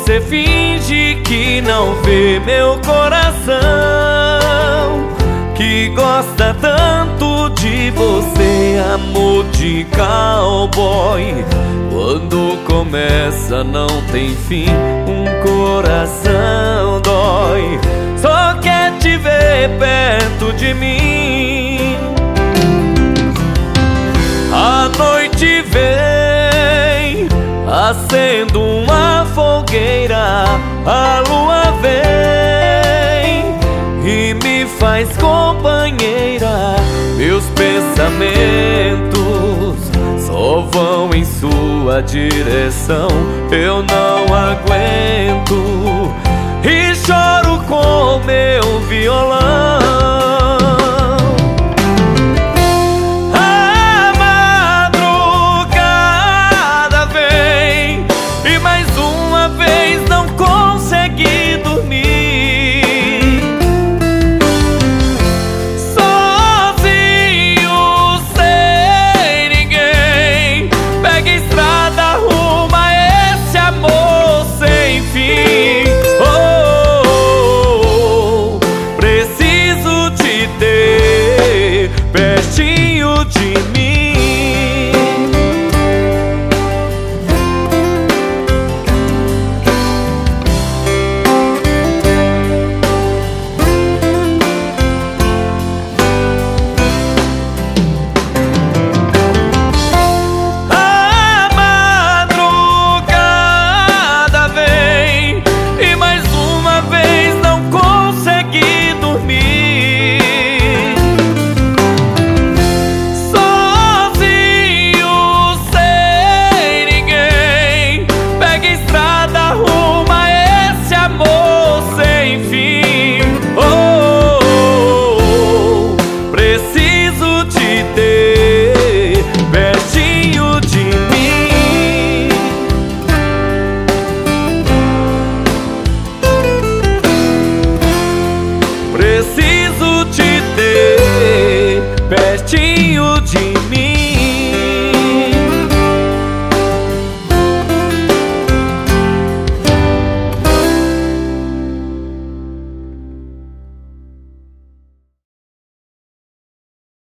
você finge que não vê meu coração, que gosta tanto de você, amor de cowboy. Quando começa não tem fim, um coração dói. Só quer te ver perto de mim. A noite vem, acendo uma fogueira, a lua vem e me faz companheira. Meus pensamentos só vão em sua direção. Eu não aguento e choro com meu violão. A madrugada vem e mais uma vez não consegui dormir. Sozinho, sem ninguém, pega a estrada, rumo a esse amor sem fim. Preciso te ter pertinho de mim. A madrugada vem e mais uma vez não consegui dormir. Sozinho, sem ninguém, pega a estrada, rumo a esse amor sem fim. Preciso te ter pertinho de mim. Preciso te ter pertinho de mim.